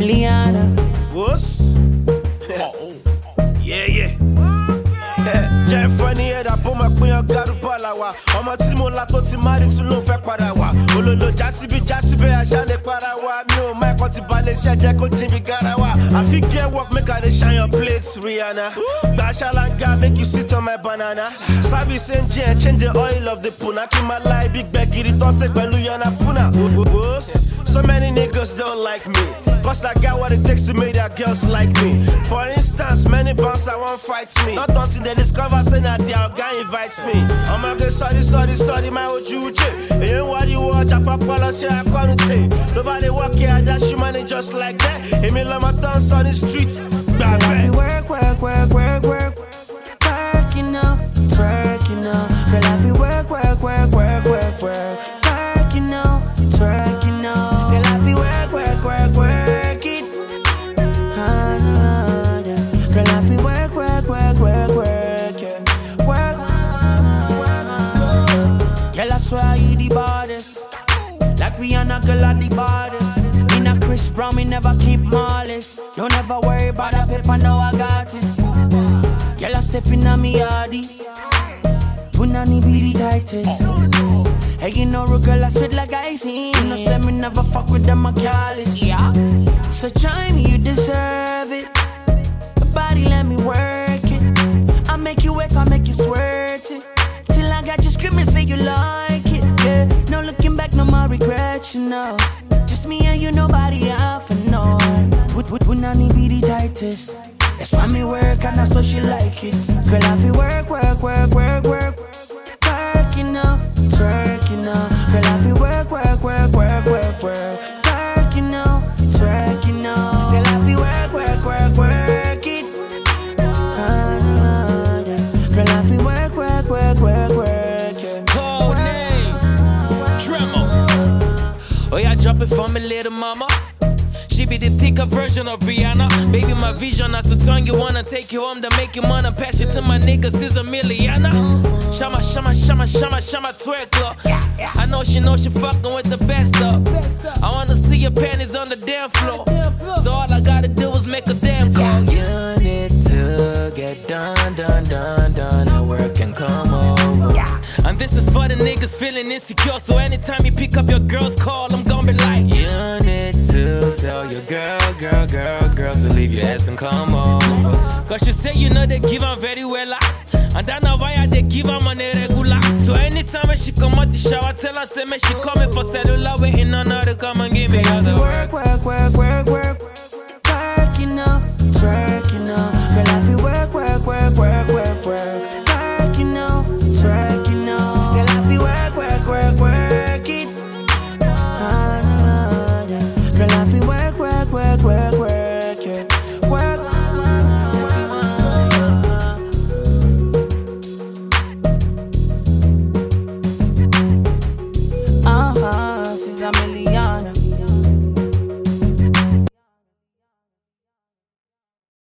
Liana. What's? Yeah. Jẹ́ funny head àpò máa pín ọ̀gá rúbọ̀ làwà. Ọmọ tí mo la tó ti máa rí tún ló fẹ́ padà wá. Olólo jásíbí àṣà lè para wá. Mi ò mọ ẹ̀kọ́ ti balẹ̀ iṣẹ́ jẹ́ kó jí mi gara wá. Àfi get work make I dey shine your place, Rihanna. Gba ṣáláńgá make you sit on my banana. Service engine change the oil of the puna. Kí máa láì bí gbẹ̀gìrì tọ́sẹ̀ pẹ̀lú Yana Puna. So many niggas don't like me. Cause I got what it takes to make that girls like me. For instance, many bouncers won't fight me. Not until they discover say that their guy invites me. I'm gonna get sorry, my old Juche. And what you watch, I fuck all shit, I come to take. Nobody walk here, I dash you money just like that. And me love my thoughts on the streets. Bang, bang. Work, you know, twerk, you know. Girl, I feel work, you know, twerk, you know. Girl, I feel work it. Girl, I feel work, yeah. Work. Girl, I swear you the baddest. Like Rihanna, girl, I the baddest. In a Chris Brown, me never keep malice. Don't ever worry about that paper, now I got it. Girl, I step in on me yardy. Punani be the tightest. Hey, you know, girl, I sweat like icy. You know, say me never fuck with them, I careless. Yeah. So try me, you deserve it. Your body, let me work it. I make you wet, I make you squirt it. Till I got you screaming, say you like it. Yeah. No looking back, no more regret, you know. Just me and you, nobody else for no. Punani be the tightest. That's why me work and that's so she like it. Girl, I feel work, you know, twerk, you know. Girl, I feel work, twerk, you know, twerk, you know. Girl, I feel work it. Girl, I feel work, yeah. Code name, Tremor. Oh yeah, drop it for me, little mama. She be the thicker version of Rihanna. Baby, my vision not to turn you on and take you home to make you money. Pass it to my niggas, is a milliana. Shama, twerk. I know she fucking with the best of. I wanna see your panties on the damn floor. So all I gotta do is make a damn call. You need to get done, and work and come over. And this is for the niggas feeling insecure. So anytime you pick up your girl's call, I'm gonna be like, you need to tell your girl to leave your ass and come over. Cause you say you know they give her very well. And I know why they give her money regular. So anytime when she come out the shower, tell her say me she coming for cellular, waiting on her to come and give me all the work.